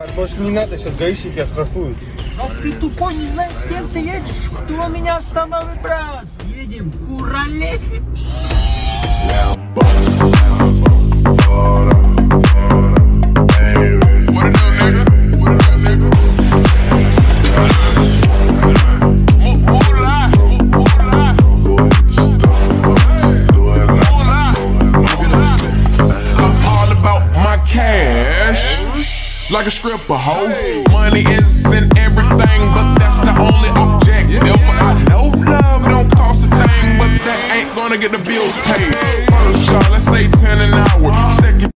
Может, не надо, сейчас гаишник тебя штрафуют. А ты тупой, не знаешь, с кем ты едешь? Кто меня остановит, брат? Едем в Куралесе. Like a stripper, hoe. Money isn't everything, but that's the only objective. I know love don't cost a thing, but that ain't gonna get the bills paid.